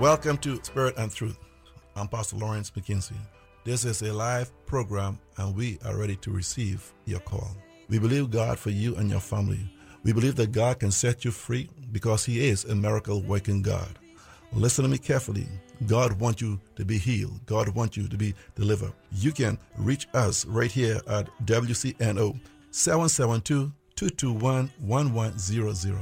Welcome to Spirit and Truth. I'm Pastor Lawrence McKinsey. This is a live program and we are ready to receive your call. We believe God for you and your family. We believe that God can set you free because He is a miracle working God. Listen to me carefully. God wants you to be healed. God wants you to be delivered. You can reach us right here at WCNO 772-221-1100.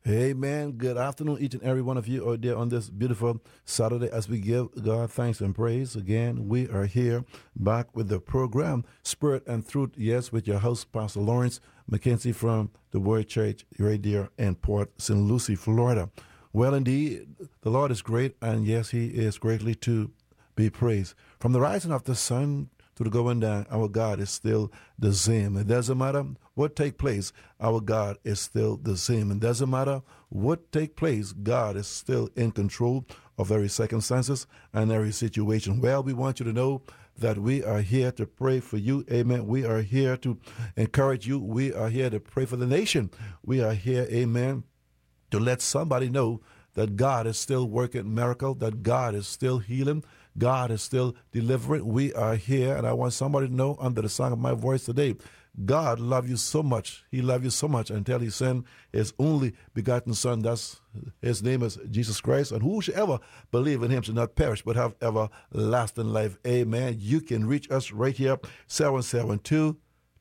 Amen. Good afternoon, each and every one of you out there on this beautiful Saturday as we give God thanks and praise. Again, we are here back with the program Spirit and Truth. Yes, with your host, Pastor Lawrence McKenzie from the Word Church right there in Port St. Lucie, Florida. Well, indeed, the Lord is great, and yes, He is greatly to be praised. From the rising of the sun to the going down, our God is still the same. It doesn't matter what take place, our God is still the same. It doesn't matter what take place, God is still in control of every circumstances and every situation. Well, we want you to know that we are here to pray for you. Amen. We are here to encourage you. We are here to pray for the nation. We are here, amen, to let somebody know that God is still working miracle, that God is still healing, God is still delivering. We are here, and I want somebody to know under the sound of my voice today, God loves you so much. He loves you so much until He sent His only begotten Son. That's His name is Jesus Christ. And whosoever believe in Him shall not perish but have everlasting life. Amen. You can reach us right here, 772-221-1100.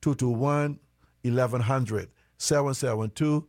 772-221-1100.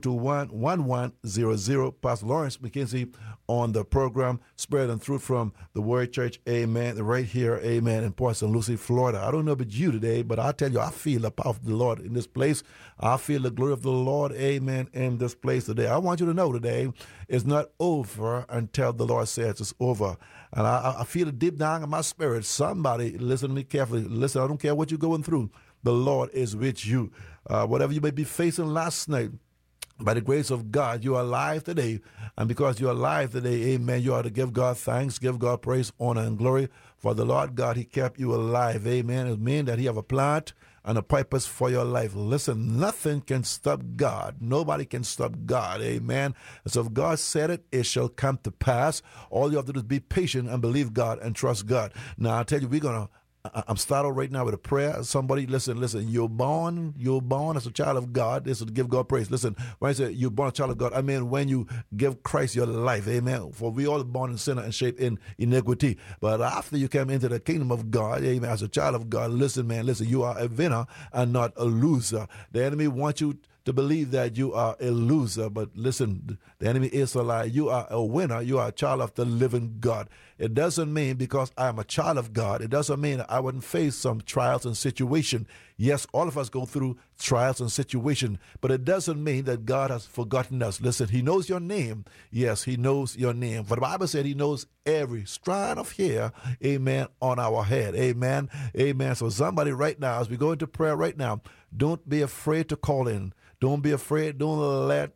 Pastor Lawrence McKenzie on the program Spirit and Truth from the Word Church, amen, right here, amen, in Port St. Lucie, Florida. I don't know about you today, but I tell you, I feel the power of the Lord in this place. I feel the glory of the Lord, amen, in this place today. I want you to know today, it's not over until the Lord says it's over. And I feel it deep down in my spirit. Somebody, listen to me carefully. Listen, I don't care what you're going through. The Lord is with you. Whatever you may be facing last night, by the grace of God, you are alive today. And because you are alive today, amen, you ought to give God thanks, give God praise, honor, and glory. For the Lord God, He kept you alive. Amen. It means that He have a plan and a purpose for your life. Listen, nothing can stop God. Nobody can stop God. Amen. And so if God said it, it shall come to pass. All you have to do is be patient and believe God and trust God. Now, I tell you, I'm starting right now with a prayer. Somebody, listen, you're born as a child of God. This is to give God praise. Listen, when I say you're born a child of God, I mean when you give Christ your life, amen. For we all are born in sin and shaped in iniquity. But after you come into the kingdom of God, amen, as a child of God, listen, you are a winner and not a loser. The enemy wants you to believe that you are a loser, but listen, the enemy is a lie. You are a winner. You are a child of the living God. It doesn't mean because I am a child of God, it doesn't mean I wouldn't face some trials and situation. Yes, all of us go through trials and situation, but it doesn't mean that God has forgotten us. Listen, He knows your name. Yes, He knows your name. For the Bible said He knows every strand of hair, amen, on our head. Amen. Amen. So somebody right now, as we go into prayer right now, don't be afraid to call in. Don't be afraid. Don't let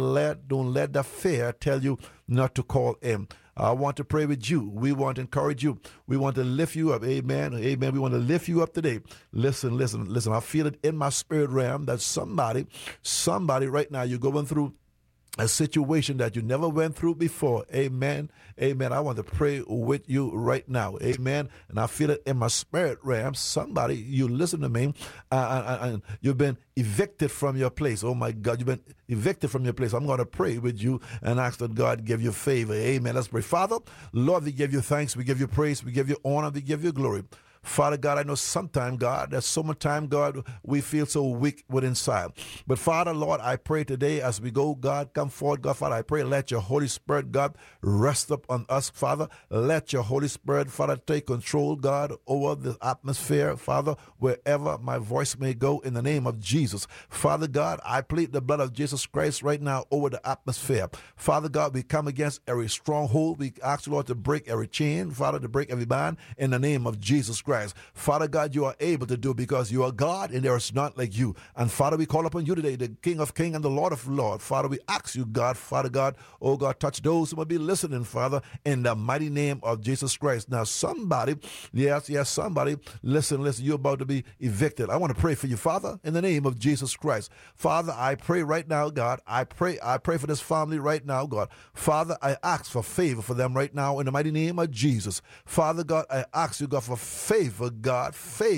that fear tell you not to call in. I want to pray with you. We want to encourage you. We want to lift you up. Amen. Amen. We want to lift you up today. Listen. I feel it in my spirit realm that somebody right now, you're going through a situation that you never went through before. Amen. Amen. I want to pray with you right now. Amen. And I feel it in my spirit realm. Somebody, you listen to me, and you've been evicted from your place. Oh my God, you've been evicted from your place. I'm going to pray with you and ask that God give you favor. Amen. Let's pray. Father, Lord, we give you thanks. We give you praise. We give you honor. We give you glory. Father God, I know sometime, God, there's so much time, God, we feel so weak within inside. But Father, Lord, I pray today as we go, God, come forward, God, Father, I pray, let your Holy Spirit, God, rest up on us, Father. Let your Holy Spirit, Father, take control, God, over the atmosphere, Father, wherever my voice may go in the name of Jesus. Father God, I plead the blood of Jesus Christ right now over the atmosphere. Father God, we come against every stronghold. We ask you, Lord, to break every chain, Father, to break every bond in the name of Jesus Christ. Father God, you are able to do because you are God and there is none like you. And Father, we call upon you today, the King of Kings and the Lord of Lords. Father, we ask you, God, Father God, oh God, touch those who will be listening, Father, in the mighty name of Jesus Christ. Now, somebody, somebody, listen, you're about to be evicted. I want to pray for you, Father, in the name of Jesus Christ. Father, I pray right now, God, I pray for this family right now, God. Father, I ask for favor for them right now in the mighty name of Jesus. Father God, I ask you, God, for favor, God,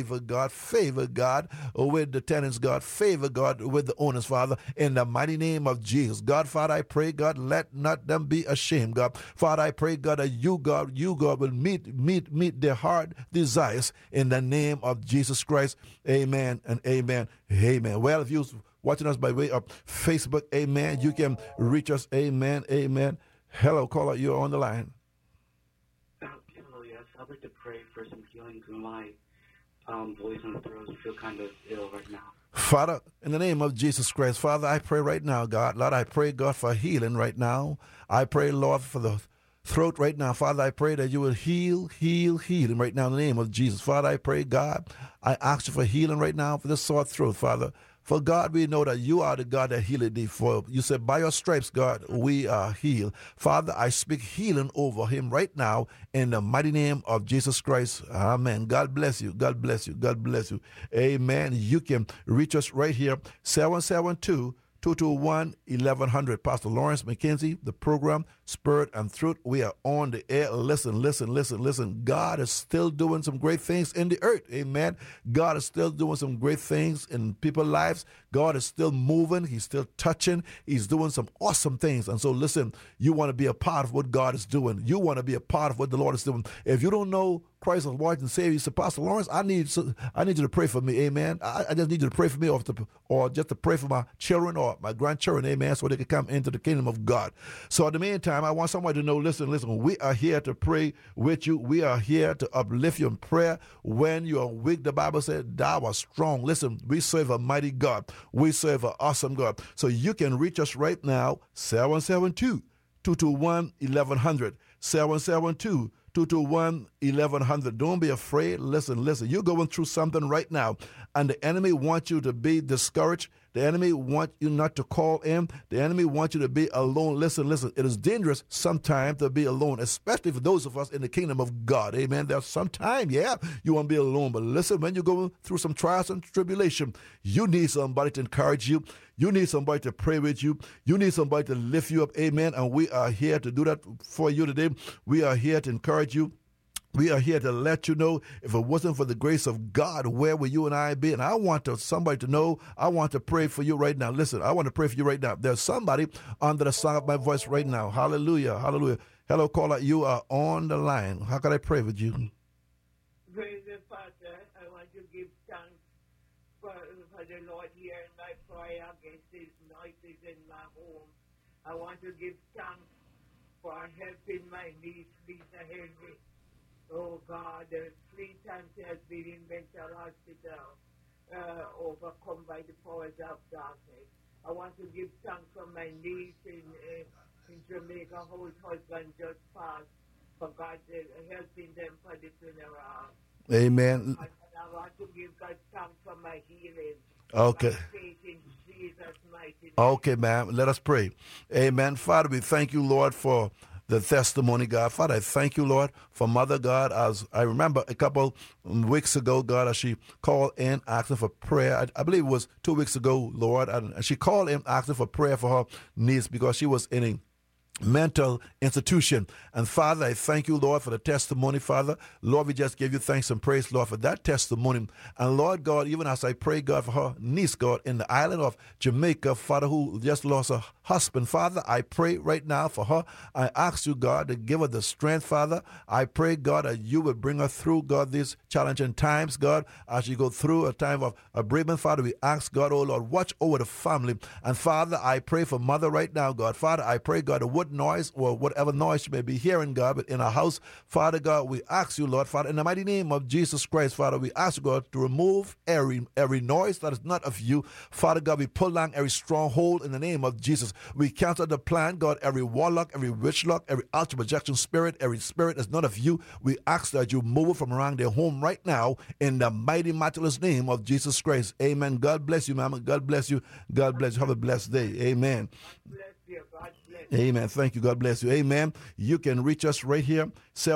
with the tenants, God, favor, God, with the owners, Father, in the mighty name of Jesus. God, Father, I pray, God, let not them be ashamed, God. Father, I pray, God, that you, God, will meet their heart desires in the name of Jesus Christ. Amen and amen. Amen. Well, if you watching us by way of Facebook, amen, you can reach us, amen, amen. Hello, caller, you're on the line. Hello, yes. I'd like to pray for some healing to my voice and throat. I feel kind of ill right now. Father, in the name of Jesus Christ, Father, I pray right now, God. Lord, I pray, God, for healing right now. I pray, Lord, for the throat right now. Father, I pray that you will heal him right now in the name of Jesus. Father, I pray, God, I ask you for healing right now for this sore throat, Father. For God, we know that you are the God that healed thee. For you said, by your stripes, God, we are healed. Father, I speak healing over him right now in the mighty name of Jesus Christ. Amen. God bless you. God bless you. God bless you. Amen. You can reach us right here, 772-221-1100. Pastor Lawrence McKenzie, the program, Spirit and Truth. We are on the air. Listen. God is still doing some great things in the earth. Amen. God is still doing some great things in people's lives. God is still moving. He's still touching. He's doing some awesome things. And so listen, you want to be a part of what God is doing. You want to be a part of what the Lord is doing. If you don't know Christ as Lord and Savior, you say, Pastor Lawrence, I need you to pray for me, amen. I just need you to pray for me, or just to pray for my children or my grandchildren, amen, so they can come into the kingdom of God. So in the meantime, I want somebody to know, listen, we are here to pray with you. We are here to uplift you in prayer. When you are weak, the Bible said, thou art strong. Listen, we serve a mighty God. We serve an awesome God. So you can reach us right now, 772-221-1100, 772-221-1100. Don't be afraid. Listen. You're going through something right now, and the enemy wants you to be discouraged. The enemy wants you not to call in. The enemy wants you to be alone. Listen. It is dangerous sometimes to be alone, especially for those of us in the kingdom of God. Amen. There's sometimes, you want to be alone. But listen, when you're going through some trials and tribulation, you need somebody to encourage you. You need somebody to pray with you. You need somebody to lift you up. Amen. And we are here to do that for you today. We are here to encourage you. We are here to let you know, if it wasn't for the grace of God, where would you and I be? And I want somebody to know, I want to pray for you right now. Listen, I want to pray for you right now. There's somebody under the sound of my voice right now. Hallelujah. Hello, caller. You are on the line. How can I pray with you? Praise the Father. I want to give thanks for the Lord here in my prayer against these noises in my home. I want to give thanks for helping my niece, Lisa Henry. Oh God, 3 times she has been in mental hospital, overcome by the powers of darkness. I want to give thanks for my niece in Jamaica, whose husband just passed, for God helping them for the funeral. Amen. And I want to give God thanks for my healing. Okay. My faith in Jesus' mighty name. Okay, ma'am. Let us pray. Amen. Father, we thank you, Lord, for the testimony, God. Father, I thank you, Lord, for Mother, God, as I remember a couple weeks ago, God, as she called in asking for prayer. I believe it was 2 weeks ago, Lord, and she called in asking for prayer for her niece because she was in a mental institution. And Father, I thank you, Lord, for the testimony, Father. Lord, we just give you thanks and praise, Lord, for that testimony. And Lord God, even as I pray, God, for her niece, God, in the island of Jamaica, Father, who just lost her husband, Father, I pray right now for her. I ask you, God, to give her the strength, Father. I pray, God, that you would bring her through, God, these challenging times, God, as you go through a time of bereavement, Father. We ask, God, oh Lord, watch over the family. And Father, I pray for Mother right now, God. Father, I pray, God, the wood noise or whatever noise you may be hearing, God, but in our house, Father God, we ask you, Lord, Father, in the mighty name of Jesus Christ, Father, we ask you, God, to remove every noise that is not of you. Father God, we pull down every stronghold in the name of Jesus. We cancel the plan, God, every warlock, every witchlock, every altar projection spirit, every spirit that's not of you. We ask that you move it from around their home right now in the mighty, matchless name of Jesus Christ. Amen. God bless you, Mama. God bless you. God bless you. Have a blessed day. Amen. Amen. Thank you. God bless you. Amen. You can reach us right here,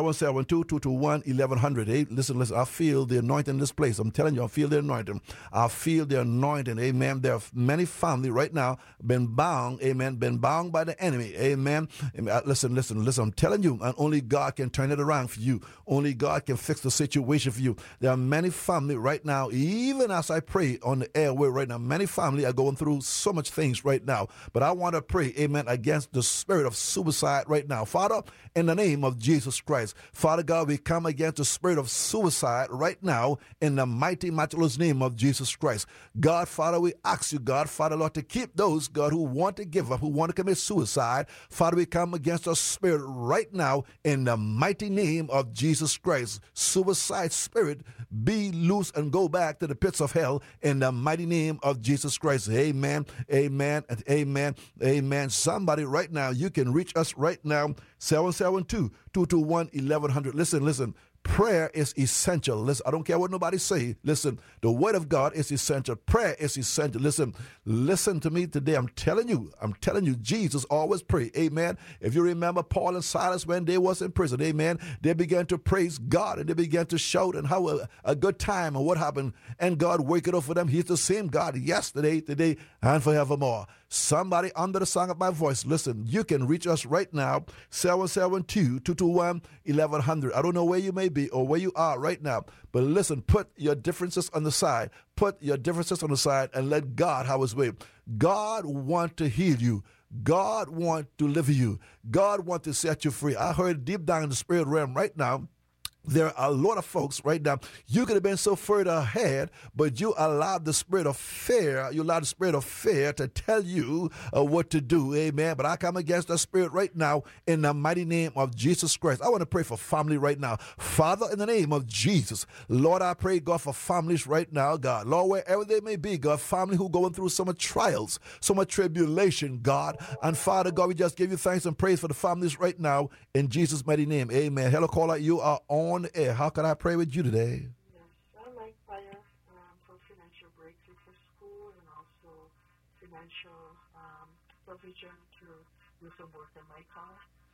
772-221-1100. Hey, listen. I feel the anointing in this place. I'm telling you, I feel the anointing. I feel the anointing. Amen. There are many families right now been bound. Amen. Been bound by the enemy. Amen. Listen. I'm telling you, and only God can turn it around for you. Only God can fix the situation for you. There are many families right now, even as I pray on the airway right now, many families are going through so much things right now. But I want to pray, amen, against the spirit of suicide right now. Father, in the name of Jesus Christ, Father God, we come against the spirit of suicide right now in the mighty, matchless name of Jesus Christ. God, Father, we ask you, God, Father, Lord, to keep those, God, who want to give up, who want to commit suicide. Father, we come against the spirit right now in the mighty name of Jesus Christ. Suicide spirit, be loose and go back to the pits of hell in the mighty name of Jesus Christ. Amen, amen, and amen, amen. Somebody right now, you can reach us right now, 772-221-1100. Listen. Prayer is essential. Listen, I don't care what nobody say. Listen, the word of God is essential. Prayer is essential. Listen to me today. I'm telling you, Jesus always prayed. Amen. If you remember Paul and Silas when they was in prison, amen, they began to praise God and they began to shout and how a good time and what happened. And God wake it up for them. He's the same God yesterday, today, and forevermore. Somebody under the sound of my voice, listen, you can reach us right now, 772-221-1100. I don't know where you may be or where you are right now, but listen, put your differences on the side. Put your differences on the side and let God have his way. God wants to heal you. God wants to deliver you. God wants to set you free. I heard deep down in the spirit realm right now, there are a lot of folks right now, you could have been so further ahead, but you allowed the spirit of fear, to tell you what to do, amen. But I come against the spirit right now in the mighty name of Jesus Christ. I want to pray for family right now. Father, in the name of Jesus, Lord, I pray, God, for families right now, God. Lord, wherever they may be, God, family who going through so much trials, so much tribulation, God. And Father, God, we just give you thanks and praise for the families right now in Jesus' mighty name, amen. Hello, caller, you are on the air. How can I pray with you today? Yes, I like prayer for financial breakthrough for school and also financial provision to do some work on my car.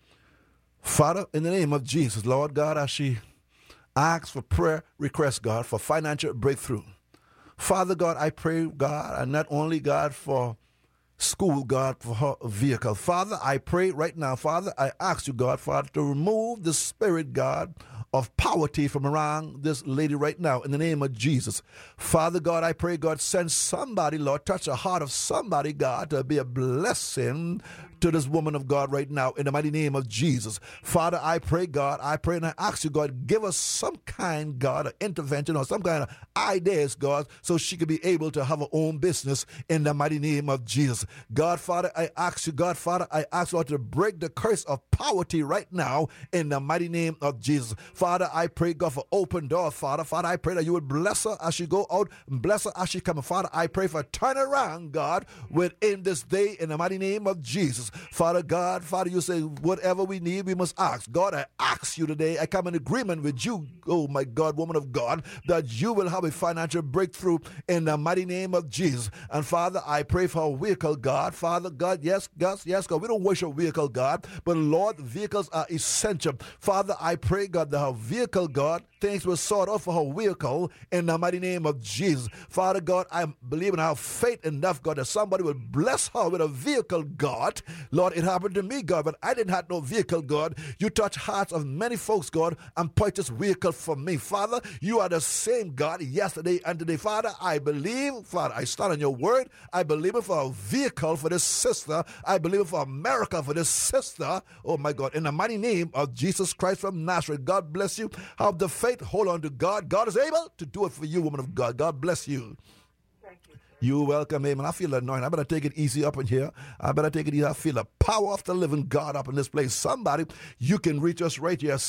Father, in the name of Jesus, Lord God, as she asks for prayer requests, God, for financial breakthrough. Father God, I pray, God, and not only, God, for school, God, for her vehicle. Father, I pray right now, Father, I ask you, God, Father, to remove the spirit, God, of poverty from around this lady right now in the name of Jesus. Father God, I pray, God, send somebody, Lord, touch the heart of somebody, God, to be a blessing to this woman of God right now in the mighty name of Jesus. Father, I pray, God, I pray and I ask you, God, give us some kind, God, of intervention or some kind of ideas, God, so she could be able to have her own business in the mighty name of Jesus. God, Father, I ask you, God, Father, I ask you, Lord, to break the curse of poverty right now in the mighty name of Jesus. Father, I pray, God, for open doors, Father. Father, I pray that you would bless her as she go out and bless her as she come. Father, I pray for a turnaround, God, within this day in the mighty name of Jesus. Father God, Father, you say whatever we need, we must ask. God, I ask you today, I come in agreement with you, oh my God, woman of God, that you will have a financial breakthrough in the mighty name of Jesus. And Father, I pray for a vehicle, God. Father God, yes, God, we don't worship vehicle, God, but Lord, vehicles are essential. Father, I pray, God, that her vehicle, God, things will sort out for her vehicle in the mighty name of Jesus. Father God, I believe and I have faith enough, God, that somebody will bless her with a vehicle, God. Lord, it happened to me, God, but I didn't have no vehicle, God. You touch hearts of many folks, God, and purchase vehicle for me. Father, you are the same God yesterday and today. Father, I believe, Father, I stand on your word. I believe it for a vehicle for this sister. I believe it for America for this sister. Oh my God, in the mighty name of Jesus Christ from Nazareth. God bless you. Have the faith. Hold on to God. God is able to do it for you, woman of God. God bless you. Thank you, sir. You're welcome, amen. I feel anointed. I better take it easy up in here. I better take it easy. I feel the power of the living God up in this place. Somebody, you can reach us right here,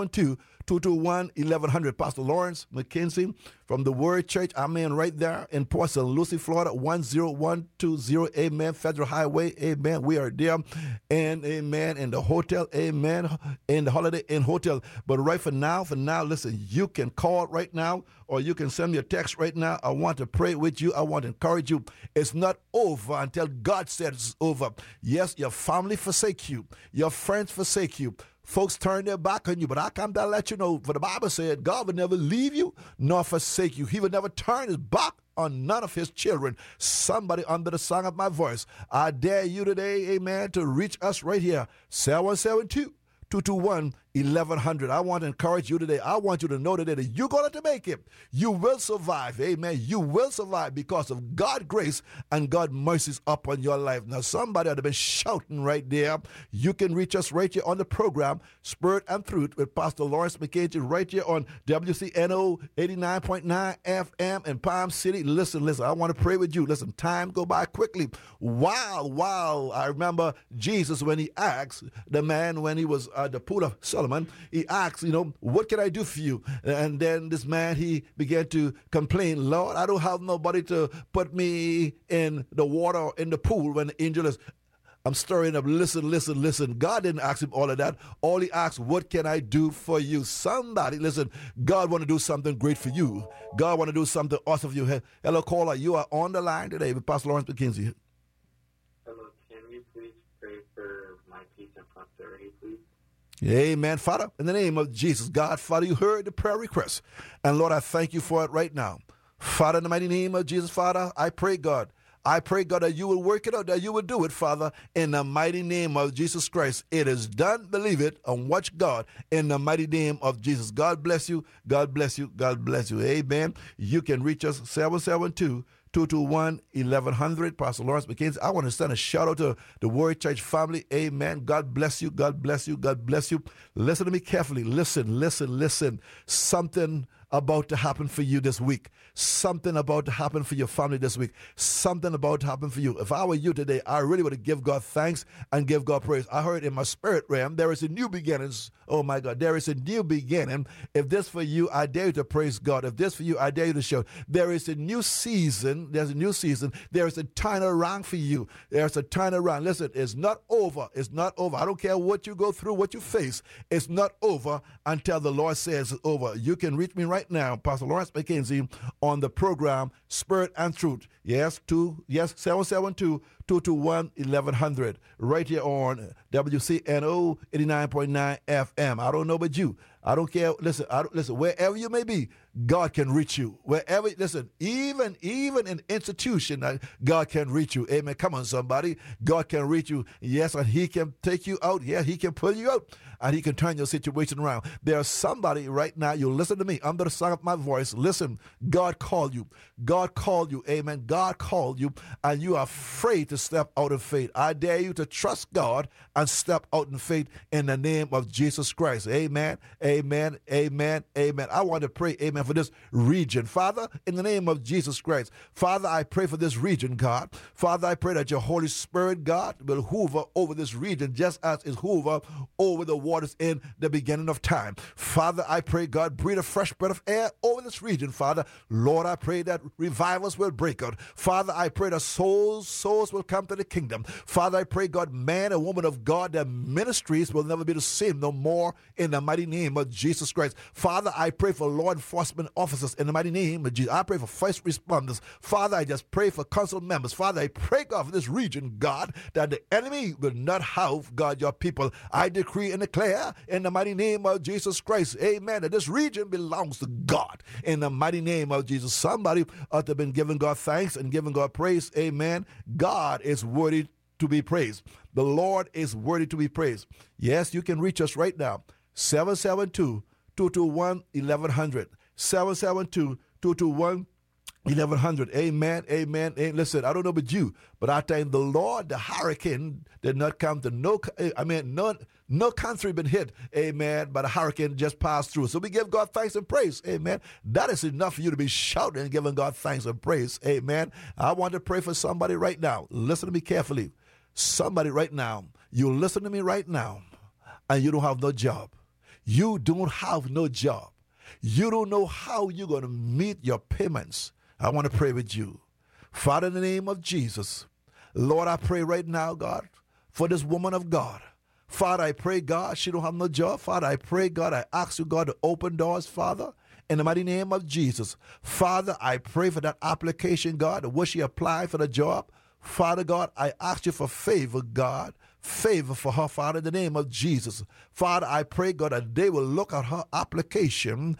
772-221-1100. Pastor Lawrence McKenzie from the Word Church. I'm in right there in Port St. Lucie, Florida, 10120, amen. Federal Highway, amen. We are there, and amen, in the hotel, amen, in the Holiday Inn Hotel. But right for now, listen, you can call right now, or you can send me a text right now. I want to pray with you. I want to encourage you. It's not over until God says it's over. Yes, your family forsake you. Your friends forsake you. Folks turn their back on you, but I come to let you know, for the Bible said, God will never leave you nor forsake you. He will never turn his back on none of his children. Somebody under the sound of my voice, I dare you today, amen, to reach us right here, 772-221-1100. 1100. I want to encourage you today. I want you to know today that you're going to make it. You will survive. Amen. You will survive because of God's grace and God's mercies upon your life. Now, somebody ought to be shouting right there. You can reach us right here on the program, Spirit and Truth, with Pastor Lawrence McKenzie, right here on WCNO 89.9 FM in Palm City. Listen. I want to pray with you. Listen, time go by quickly. Wow. I remember Jesus when he asked the man when he was at the pool of Solomon, he asked, what can I do for you? And then this man, he began to complain, Lord, I don't have nobody to put me in the water or in the pool when the angel is, I'm stirring up. Listen. God didn't ask him all of that. All he asked, what can I do for you? Somebody, listen, God want to do something great for you. God want to do something awesome for you. Hello, caller. You are on the line today with Pastor Lawrence McKenzie. Hello, can you please pray for my peace and prosperity, please? Amen. Father, in the name of Jesus, God, Father, you heard the prayer request. And Lord, I thank you for it right now. Father, in the mighty name of Jesus, Father, I pray, God, that you will work it out, that you will do it, Father, in the mighty name of Jesus Christ. It is done, believe it, and watch God in the mighty name of Jesus. God bless you. God bless you. God bless you. Amen. You can reach us 772-221-1100. Pastor Lawrence McKenzie. I want to send a shout out to the Word Church family. Amen. God bless you. God bless you. God bless you. Listen to me carefully. Listen. Something about to happen for you this week. Something about to happen for your family this week. Something about to happen for you. If I were you today, I really would give God thanks and give God praise. I heard in my spirit realm, there is a new beginning. Oh my God, there is a new beginning. If this for you, I dare you to praise God. If this for you, I dare you to shout. There is a new season. There's a new season. There is a turn around for you. There's a turn around. Listen, it's not over. It's not over. I don't care what you go through, what you face. It's not over until the Lord says it's over. You can reach me right now, Pastor Lawrence McKenzie, on the program Spirit and Truth. Yes, 772-221-1100, right here on WCNO 89.9 FM. I don't know about you. I don't care. Listen, wherever you may be, God can reach you. Wherever, listen, even in institution, God can reach you. Amen. Come on, somebody. God can reach you. Yes, and he can take you out. Yeah, he can pull you out, and he can turn your situation around. There's somebody right now, you listen to me under the sound of my voice. Listen, God called you. God called you. Amen. God called you, and you are afraid to step out of faith. I dare you to trust God and step out in faith in the name of Jesus Christ. Amen. Amen. Amen. Amen. I want to pray, amen, for this region. Father, in the name of Jesus Christ, Father, I pray for this region, God. Father, I pray that your Holy Spirit, God, will hover over this region just as it hover over the waters in the beginning of time. Father, I pray, God, breathe a fresh breath of air over this region, Father. Lord, I pray that revivals will break out. Father, I pray that souls will come to the kingdom. Father, I pray, God, man and woman of God, their ministries will never be the same no more in the mighty name of Jesus Christ. Father, I pray for law enforcement officers in the mighty name of Jesus. I pray for first responders. Father, I just pray for council members. Father, I pray, God, for this region, God, that the enemy will not have, God, your people. I decree and declare in the mighty name of Jesus Christ, amen, that this region belongs to God in the mighty name of Jesus. Somebody ought to have been giving God thanks and giving God praise. Amen. God is worthy to be praised. The Lord is worthy to be praised. Yes, you can reach us right now. 772-221-1100. 772-221-1100. Amen. Amen. Listen, I don't know about you, but I tell you, the Lord, the hurricane did not come to no country been hit, amen, but a hurricane just passed through. So we give God thanks and praise, amen. That is enough for you to be shouting and giving God thanks and praise, amen. I want to pray for somebody right now. Listen to me carefully. Somebody right now, you listen to me right now, and you don't have no job. You don't have no job. You don't know how you're going to meet your payments. I want to pray with you. Father, in the name of Jesus, Lord, I pray right now, God, for this woman of God. Father, I pray, God, she don't have no job. Father, I pray, God, I ask you, God, to open doors, Father, in the mighty name of Jesus. Father, I pray for that application, God, where she applied for the job. Father God, I ask you for favor, God. Favor for her, Father, in the name of Jesus. Father, I pray, God, that they will look at her application